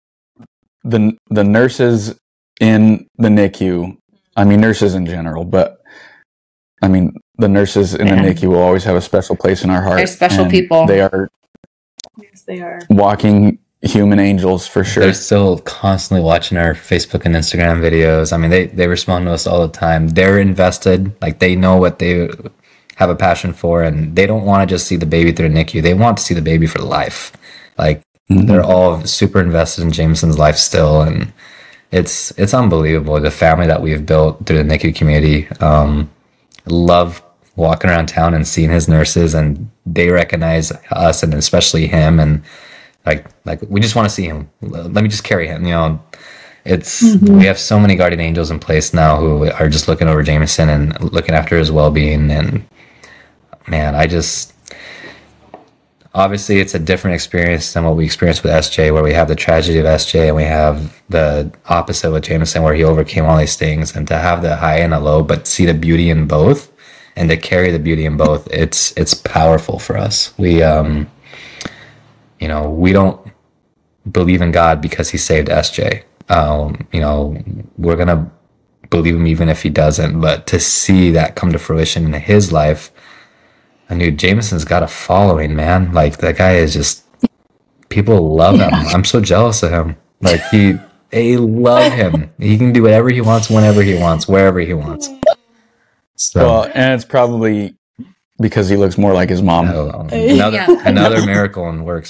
The the nurses in the N I C U, I mean nurses in general, but I mean the nurses in Yeah. the N I C U will always have a special place in our heart. They're special and people. They are Yes, they are. walking human angels for sure. they're still constantly watching our Facebook and Instagram videos. I mean, they, they respond to us all the time. They're invested, like they know what they have a passion for, and they don't want to just see the baby through the N I C U. They want to see the baby for life. Like, Mhm. they're all super invested in Jameson's life still, and it's it's unbelievable the family that we've built through the N I C U community. Um, love walking around town and seeing his nurses, and they recognize us, and especially him, and like like we just want to see him. Let me just carry him, you know. It's we have so many guardian angels in place now who are just looking over Jameson and looking after his well-being, and man, I just obviously it's a different experience than what we experienced with S J, where we have the tragedy of S J and we have the opposite with Jameson, where he overcame all these things. And to have the high and the low, but see the beauty in both, and to carry the beauty in both, it's it's powerful for us. We um you know, we don't believe in God because he saved S J. Um, you know, we're gonna believe him even if he doesn't, but to see that come to fruition in his life, I knew Jameson's got a following, man. Like, that guy is just, people love him. I'm so jealous of him. Like, he, they love him. He can do whatever he wants, whenever he wants, wherever he wants. So, Well, and it's probably because he looks more like his mom. um, another, Yeah. another miracle in works.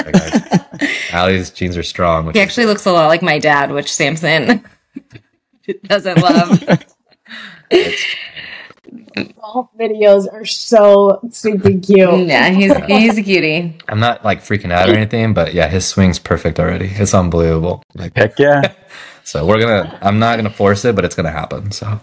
Allie's genes are strong. Which He is- actually looks a lot like my dad, which Samson doesn't love. Golf videos are so super cute. Yeah, he's he's a cutie. I'm not like freaking out or anything, but yeah, his swing's perfect already. It's unbelievable. Like, Heck yeah. so we're gonna. I'm not gonna force it, but it's gonna happen. So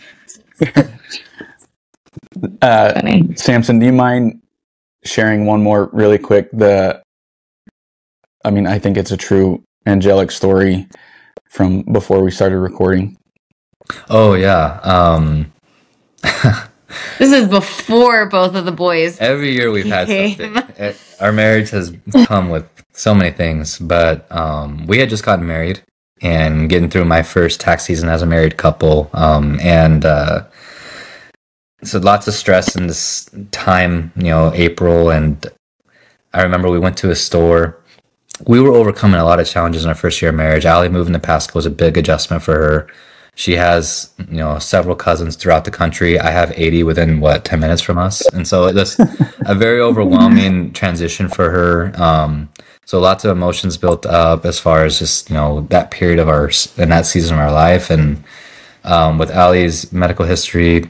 Uh, Funny. Samson, do you mind sharing one more really quick? The, I mean, I think it's a true angelic story from before we started recording. oh yeah. Um, This is before both of the boys. every year we've had Came. something. It, our marriage has come with so many things, but um, we had just gotten married and getting through my first tax season as a married couple, um, and uh, so lots of stress in this time, you know, April. And I remember we went to a store. We were overcoming a lot of challenges in our first year of marriage. Allie moving to Pasco was a big adjustment for her. She has, you know, several cousins throughout the country. I have eighty within, what, ten minutes from us. And so it's a very overwhelming transition for her. Um, so lots of emotions built up as far as just, you know, that period of our, in that season of our life. And um, with Allie's medical history,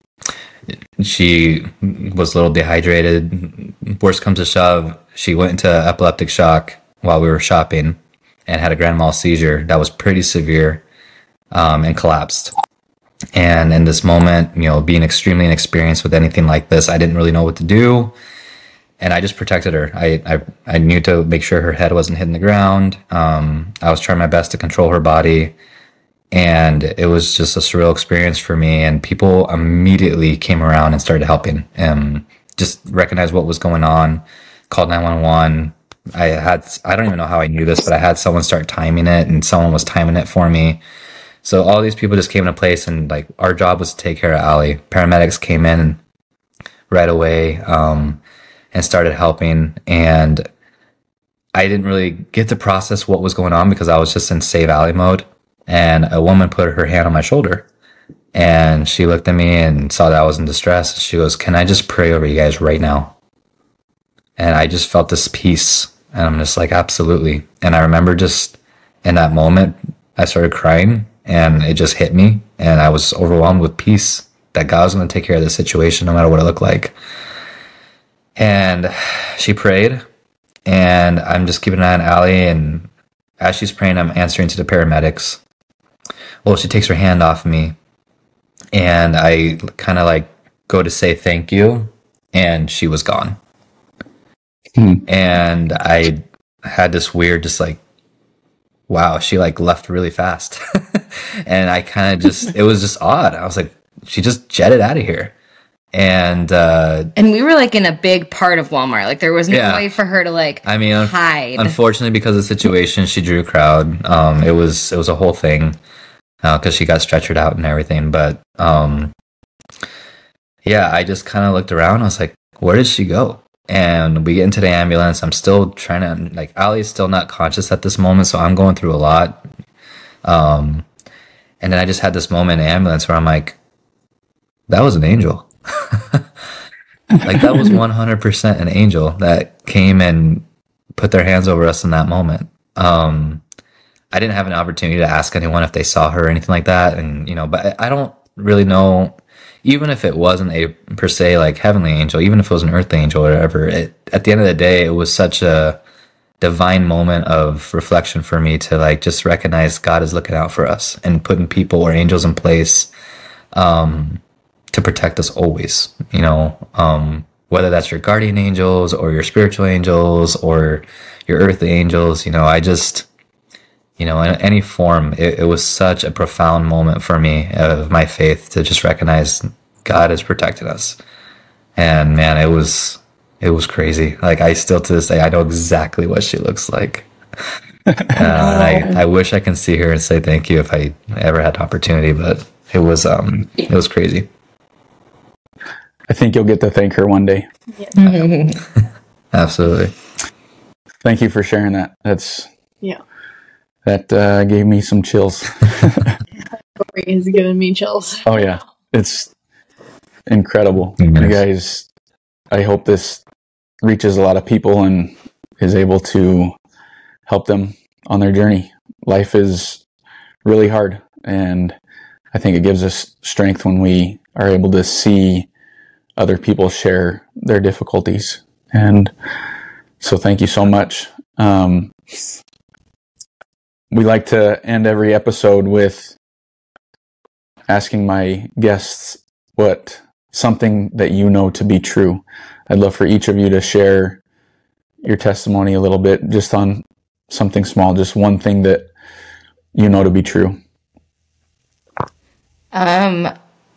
she was a little dehydrated. Worst comes to shove, she went into epileptic shock while we were shopping and had a grand mal seizure that was pretty severe, um, and collapsed. And in this moment, you know, being extremely inexperienced with anything like this, I didn't really know what to do. And I just protected her. I, I, I knew to make sure her head wasn't hitting the ground. Um, I was trying my best to control her body. And it was just a surreal experience for me. And people immediately came around and started helping and just recognized what was going on, called nine one one. I had, I don't even know how I knew this, but I had someone start timing it, and someone was timing it for me. So all these people just came into place, and like our job was to take care of Allie. Paramedics came in right away, um, and started helping. And I didn't really get to process what was going on because I was just in save Allie mode. And a woman put her hand on my shoulder, and she looked at me and saw that I was in distress. She goes, "Can I just pray over you guys right now?" And I just felt this peace, and I'm just like, absolutely. And I remember just in that moment, I started crying, and it just hit me, and I was overwhelmed with peace that God was going to take care of the situation no matter what it looked like. And she prayed, and I'm just keeping an eye on Allie, and as she's praying, I'm answering to the paramedics. Well, she takes her hand off me, and I kind of like go to say thank you, and she was gone. Hmm. And I had this weird, just like, wow, she like left really fast. And I kind of just, it was just odd. I was like, she just jetted out of here. And uh and we were like in a big part of Walmart. Like there was no yeah. way for her to like I mean, un- hide. Unfortunately, because of the situation, she drew a crowd. Um, it was it was a whole thing because uh, she got stretchered out and everything. But um, yeah, I just kind of looked around. I was like, where did she go? And we get into the ambulance. I'm still trying to, like, Allie's still not conscious at this moment, so I'm going through a lot. Um, and then I just had this moment in the ambulance where I'm like, that was an angel. Like, that was one hundred percent an angel that came and put their hands over us in that moment. Um, I didn't have an opportunity to ask anyone if they saw her or anything like that. And, you know, but I don't really know, even if it wasn't a per se like heavenly angel, even if it was an earthly angel or whatever, it, at the end of the day, it was such a divine moment of reflection for me to like just recognize God is looking out for us and putting people or angels in place um, to protect us always, you know, um, whether that's your guardian angels or your spiritual angels or your earthly angels, you know, I just, you know, in any form, it, it was such a profound moment for me of my faith to just recognize God has protected us. And man, it was, it was crazy. Like I still to this day, I know exactly what she looks like. uh, and I, I wish I can see her and say thank you if I ever had the opportunity, but it was, um, it was crazy. I think you'll get to thank her one day. Yeah. Absolutely. Thank you for sharing that. That's, yeah. That uh, gave me some chills. Story is giving me chills. Oh yeah, it's incredible. Mm-hmm. You guys, I hope this reaches a lot of people and is able to help them on their journey. Life is really hard, and I think it gives us strength when we are able to see other people share their difficulties. And so thank you so much. Um, We like to end every episode with asking my guests what something that you know to be true. I'd love for each of you to share your testimony a little bit, just on something small, just one thing that you know to be true. Um,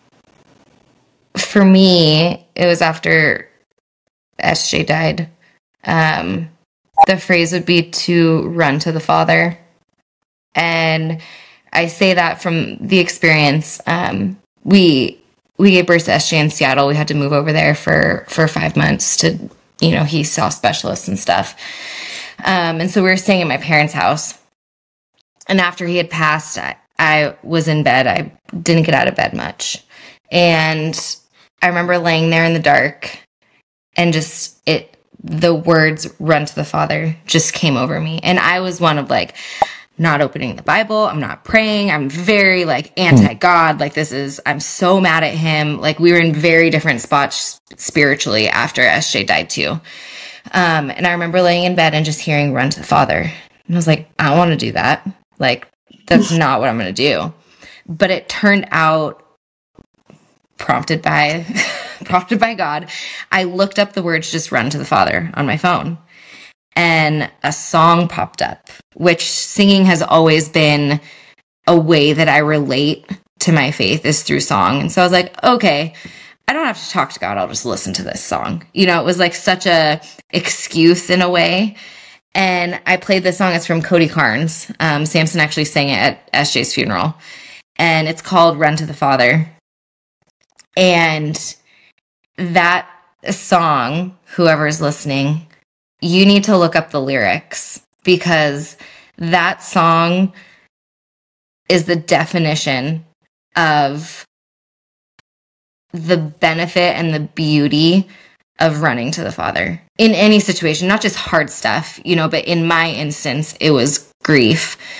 for me, it was after S J died. Um, the phrase would be to run to the Father. And I say that from the experience. Um, we we gave birth to S J in Seattle. We had to move over there for, for five months to, you know, he saw specialists and stuff. Um, and so we were staying at my parents' house. And after he had passed, I, I was in bed. I didn't get out of bed much. And I remember laying there in the dark and just it, the words "run to the Father" just came over me. And I was one of like, not opening the Bible. I'm not praying. I'm very like anti-God. Like this is, I'm so mad at him. Like we were in very different spots spiritually after S J died too. Um, and I remember laying in bed and just hearing "run to the Father." And I was like, I don't want to do that. Like that's not what I'm going to do. But it turned out prompted by, prompted by God. I looked up the words, just "run to the Father" on my phone. And a song popped up, which singing has always been a way that I relate to my faith is through song. And so I was like, okay, I don't have to talk to God. I'll just listen to this song. You know, it was like such a excuse in a way. And I played this song. It's from Cody Carnes. Um, Samson actually sang it at S J's funeral. And it's called "Run to the Father." And that song, whoever's listening, you need to look up the lyrics, because that song is the definition of the benefit and the beauty of running to the Father in any situation, not just hard stuff, you know, but in my instance, it was grief.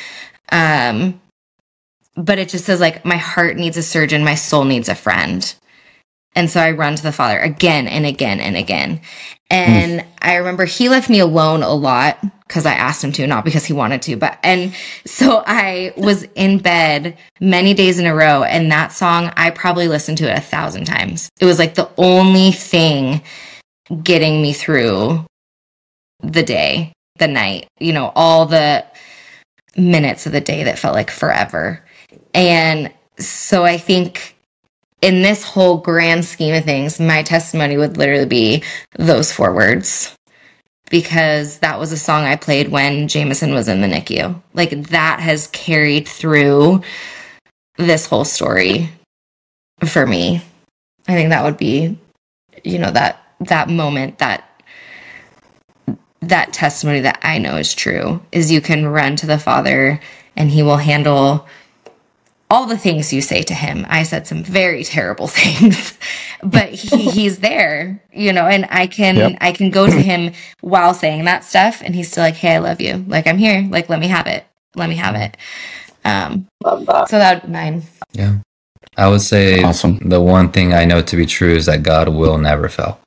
Um, but it just says like, my heart needs a surgeon, my soul needs a friend. And so I run to the Father again and again and again. And mm. I remember he left me alone a lot because I asked him to, not because he wanted to, but, and so I was in bed many days in a row. And that song, I probably listened to it a thousand times. It was like the only thing getting me through the day, the night, you know, all the minutes of the day that felt like forever. And so I think in this whole grand scheme of things, my testimony would literally be those four words, because that was a song I played when Jameson was in the N I C U. Like, that has carried through this whole story for me. I think that would be, you know, that that moment, that that testimony that I know is true, is you can run to the Father and he will handle all the things you say to him. I said some very terrible things, but he, he's there, you know, and I can, yep. I can go to him while saying that stuff and he's still like, hey, I love you. Like, I'm here. Like, let me have it. Let me have it. Um, love that. So that would be mine. Yeah. I would say awesome. The one thing I know to be true is that God will never fail.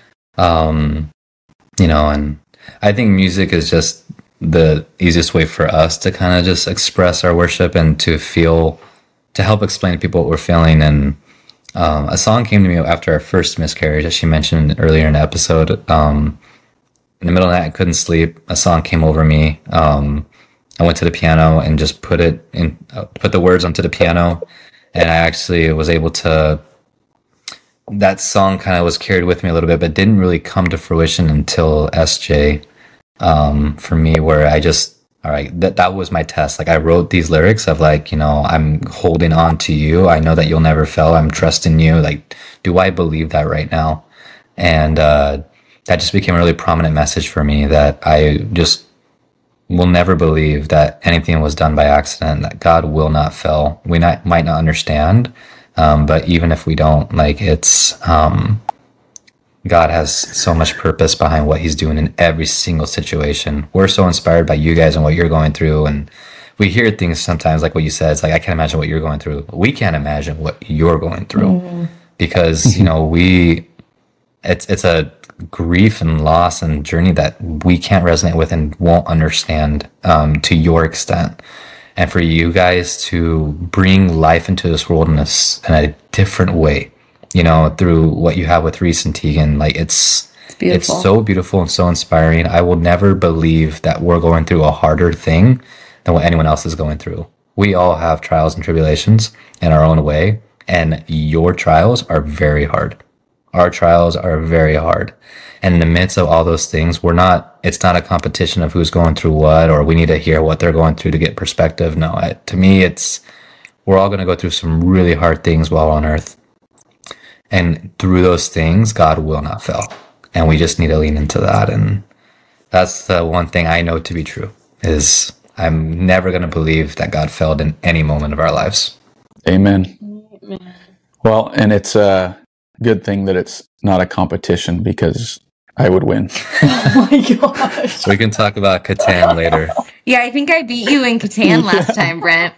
Um, you know, and I think music is just the easiest way for us to kind of just express our worship and to feel, to help explain to people what we're feeling. And um, a song came to me after our first miscarriage, as she mentioned earlier in the episode. Um, in the middle of the night, I couldn't sleep. A song came over me. Um, I went to the piano and just put it in, uh, put the words onto the piano, and I actually was able to. That song kind of was carried with me a little bit, but didn't really come to fruition until S J. Um, for me, where I just, all right, that, that was my test. Like, I wrote these lyrics of like, you know, I'm holding on to you. I know that you'll never fail. I'm trusting you. Like, do I believe that right now? And, uh, that just became a really prominent message for me, that I just will never believe that anything was done by accident, that God will not fail. We not, might not understand. Um, but even if we don't, like, it's, um, God has so much purpose behind what he's doing in every single situation. We're so inspired by you guys and what you're going through. And we hear things sometimes, like what you said, it's like, I can't imagine what you're going through. We can't imagine what you're going through mm-hmm. because, you know, we, it's, it's a grief and loss and journey that we can't resonate with and won't understand, um, to your extent. And for you guys to bring life into this world in a, in a different way, you know, through what you have with Reese and Tegan, like it's, it's, it's so beautiful and so inspiring. I will never believe that we're going through a harder thing than what anyone else is going through. We all have trials and tribulations in our own way, and your trials are very hard. Our trials are very hard. And in the midst of all those things, we're not, it's not a competition of who's going through what, or we need to hear what they're going through to get perspective. No, I, to me, it's, we're all going to go through some really hard things while on earth. And through those things, God will not fail. And we just need to lean into that. And that's the one thing I know to be true, is I'm never going to believe that God failed in any moment of our lives. Amen. Amen. Well, and it's a good thing that it's not a competition, because I would win. Oh my gosh. We can talk about Catan later. Yeah, I think I beat you in Catan last time, Brent.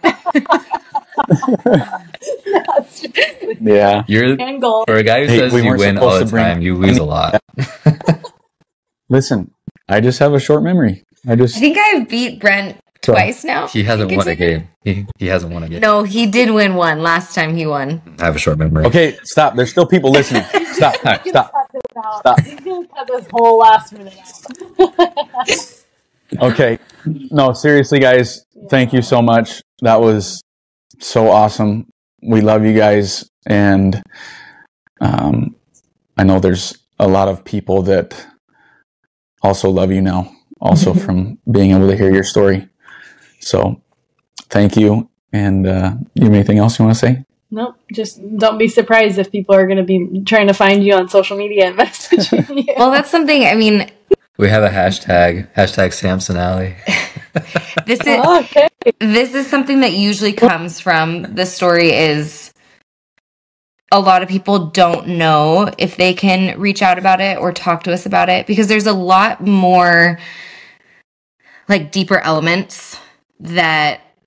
Yeah. You're, for a guy who hey, says we you win all the time, you lose a lot. Listen, I just have a short memory. I just I think I've beat Brent twice now. He hasn't won a game. He, he hasn't won a game. No, he did win one last time he won. I have a short memory. Okay, stop. There's still people listening. Stop. Stop. Stop. Stop. Cut this whole last minute out. Okay. No, seriously, guys, thank you so much. That was so awesome. We love you guys. And um, I know there's a lot of people that also love you now, also from being able to hear your story. So thank you. And uh, you have anything else you want to say? Nope. Just don't be surprised if people are going to be trying to find you on social media and messaging you. Well, that's something, I mean... We have a hashtag, hashtag Samson Alley. This is oh, okay. This is something that usually comes from the story is a lot of people don't know if they can reach out about it or talk to us about it, because there's a lot more like deeper elements that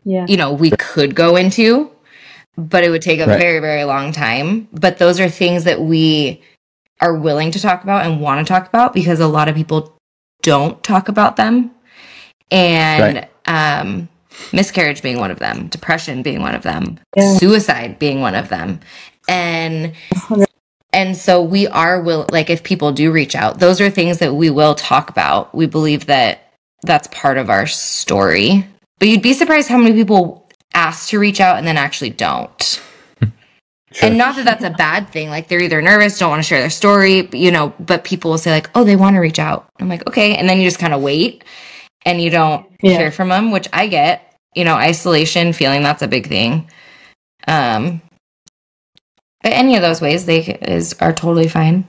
Yeah. you know, we could go into, but it would take a Right. very, very long time. But those are things that we are willing to talk about and want to talk about because a lot of people don't talk about them. And Right. um, miscarriage being one of them, depression being one of them, Yeah. suicide being one of them. And and so we are will like if people do reach out, those are things that we will talk about. We believe that that's part of our story. But you'd be surprised how many people ask to reach out and then actually don't. Sure. And not that that's a bad thing. Like they're either nervous, don't want to share their story, you know, but people will say like, oh, they want to reach out. I'm like, okay. And then you just kind of wait and you don't Yeah. hear from them, which I get, you know, isolation, feeling that's a big thing. Um, but any of those ways they is are totally fine.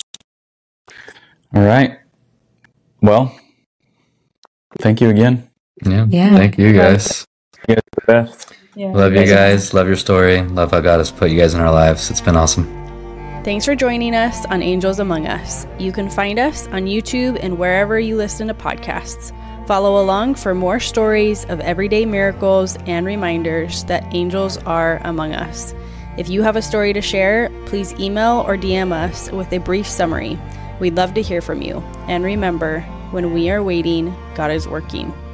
All right. Well, thank you again. Yeah. Yeah. Thank you guys. You guys are the best. Yeah. Love you guys. Love your story. Love how God has put you guys in our lives. It's been awesome. Thanks for joining us on Angels Among Us. You can find us on YouTube and wherever you listen to podcasts. Follow along for more stories of everyday miracles and reminders that angels are among us. If you have a story to share, please email or D M us with a brief summary. We'd love to hear from you. And remember, when we are waiting, God is working.